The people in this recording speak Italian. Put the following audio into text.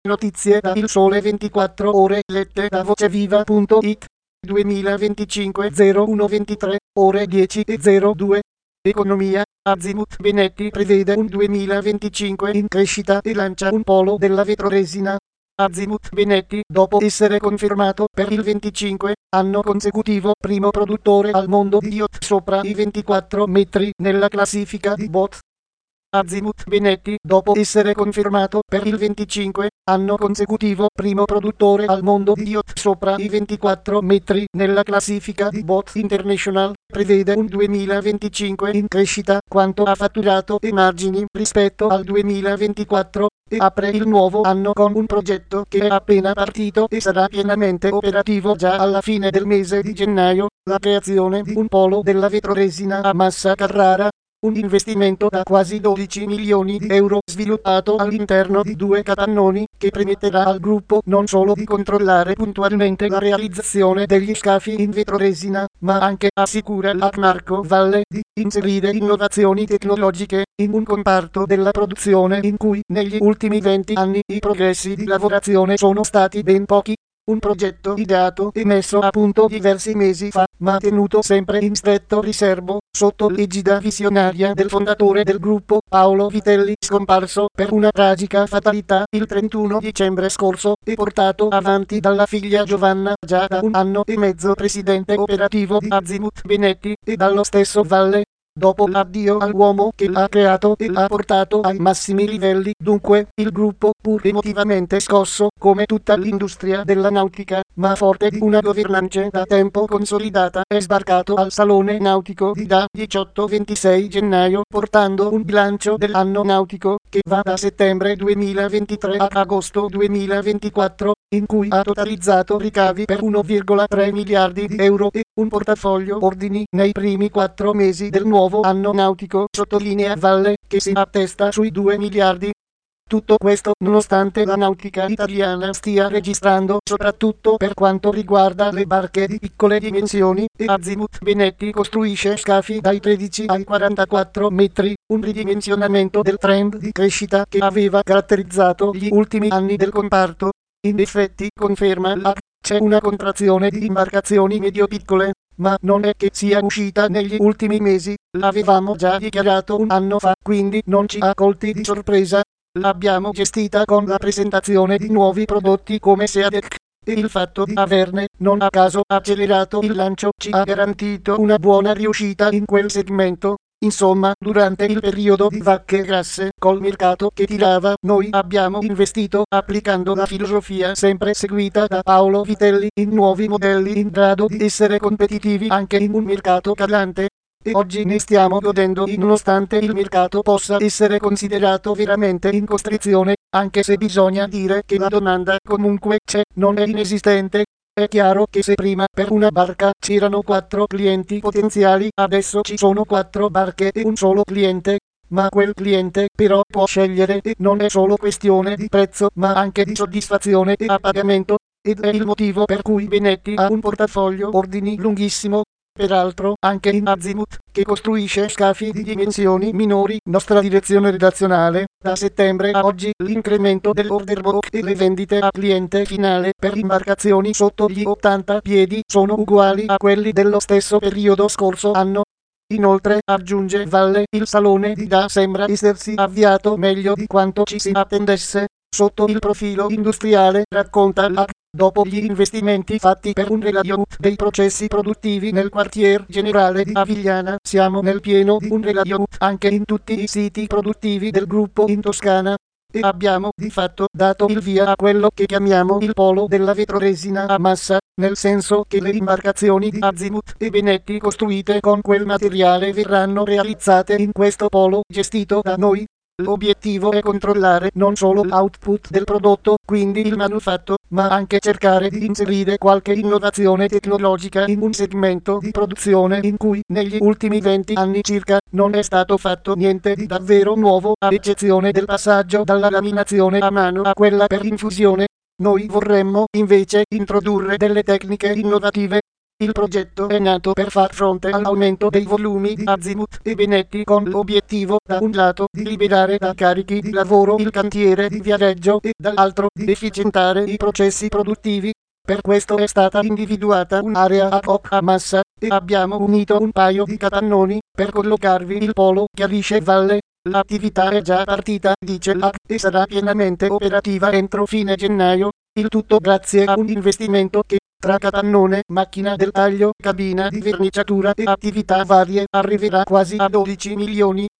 Notizie da Il Sole 24 Ore lette da voceviva.it 2025 0123 ore 10:02. Economia. Azimut Benetti prevede un 2025 in crescita e lancia un polo della vetroresina. Azimut Benetti, dopo essere confermato per il 25 anno consecutivo primo produttore al mondo di yacht sopra i 24 metri nella classifica di BOT. Azimut Benetti, dopo essere confermato per il 25 anno consecutivo primo produttore al mondo di yacht sopra i 24 metri nella classifica di BOT International, prevede un 2025 in crescita quanto a fatturato e margini rispetto al 2024 e apre il nuovo anno con un progetto che è appena partito e sarà pienamente operativo già alla fine del mese di gennaio, la creazione di un polo della vetroresina a Massa Carrara. Un investimento da quasi 12 milioni di euro sviluppato all'interno di 2 capannoni che permetterà al gruppo non solo di controllare puntualmente la realizzazione degli scafi in vetroresina, ma anche, assicura l'Armarco Valle, di inserire innovazioni tecnologiche in un comparto della produzione in cui negli ultimi 20 anni i progressi di lavorazione sono stati ben pochi. Un progetto ideato e messo a punto diversi mesi fa, ma tenuto sempre in stretto riservo, sotto l'egida visionaria del fondatore del gruppo, Paolo Vitelli, scomparso per una tragica fatalità il 31 dicembre scorso, e portato avanti dalla figlia Giovanna, già da un anno e mezzo presidente operativo di Azimut Benetti, e dallo stesso Valle. Dopo l'addio all'uomo che l'ha creato e l'ha portato ai massimi livelli, dunque, il gruppo, pur emotivamente scosso, come tutta l'industria della nautica, ma forte di una governance da tempo consolidata, è sbarcato al Salone Nautico di da 18-26 gennaio, portando un bilancio dell'anno nautico, che va da settembre 2023 a agosto 2024, in cui ha totalizzato ricavi per 1,3 miliardi di euro e un portafoglio ordini nei primi 4 mesi del nuovo anno nautico, sottolinea Valle, che si attesta sui 2 miliardi. Tutto questo nonostante la nautica italiana stia registrando, soprattutto per quanto riguarda le barche di piccole dimensioni, e Azimut Benetti costruisce scafi dai 13 ai 44 metri, un ridimensionamento del trend di crescita che aveva caratterizzato gli ultimi anni del comparto. In effetti, conferma l'AC, c'è una contrazione di imbarcazioni medio-piccole, ma non è che sia uscita negli ultimi mesi, l'avevamo già dichiarato un anno fa, quindi non ci ha colti di sorpresa. L'abbiamo gestita con la presentazione di nuovi prodotti come SEADEC, e il fatto di averne, non a caso, accelerato il lancio ci ha garantito una buona riuscita in quel segmento. Insomma, durante il periodo di vacche grasse, col mercato che tirava, noi abbiamo investito applicando la filosofia sempre seguita da Paolo Vitelli in nuovi modelli in grado di essere competitivi anche in un mercato calante. E oggi ne stiamo godendo nonostante il mercato possa essere considerato veramente in costrizione, anche se bisogna dire che la domanda comunque c'è, non è inesistente. È chiaro che se prima per una barca c'erano 4 clienti potenziali, adesso ci sono 4 barche e un solo cliente. Ma quel cliente però può scegliere e non è solo questione di prezzo ma anche di soddisfazione e a pagamento. Ed è il motivo per cui Benetti ha un portafoglio ordini lunghissimo. Peraltro, anche in Azimut, che costruisce scafi di dimensioni minori, nostra direzione redazionale, da settembre a oggi l'incremento dell'order book e le vendite a cliente finale per imbarcazioni sotto gli 80 piedi sono uguali a quelli dello stesso periodo scorso anno. Inoltre, aggiunge Valle, il salone di Da sembra essersi avviato meglio di quanto ci si attendesse. Sotto il profilo industriale, racconta l'AC, dopo gli investimenti fatti per un relayout dei processi produttivi nel quartier generale di Avigliana, siamo nel pieno di un relayout anche in tutti i siti produttivi del gruppo in Toscana. E abbiamo di fatto dato il via a quello che chiamiamo il polo della vetroresina a massa, nel senso che le imbarcazioni di Azimut e Benetti costruite con quel materiale verranno realizzate in questo polo gestito da noi. L'obiettivo è controllare non solo l'output del prodotto, quindi il manufatto, ma anche cercare di inserire qualche innovazione tecnologica in un segmento di produzione in cui negli ultimi 20 anni circa non è stato fatto niente di davvero nuovo, a eccezione del passaggio dalla laminazione a mano a quella per infusione. Noi vorremmo invece introdurre delle tecniche innovative. Il progetto è nato per far fronte all'aumento dei volumi di Azimut e Benetti con l'obiettivo, da un lato, di liberare da carichi di lavoro il cantiere di Viareggio e dall'altro di efficientare i processi produttivi. Per questo è stata individuata un'area ad hoc a Massa e abbiamo unito un paio di capannoni per collocarvi il polo Chiarisce Valle. L'attività è già partita, dice l'AC, e sarà pienamente operativa entro fine gennaio. Il tutto grazie a un investimento che, tra capannone, macchina del taglio, cabina di verniciatura e attività varie, arriverà quasi a 12 milioni.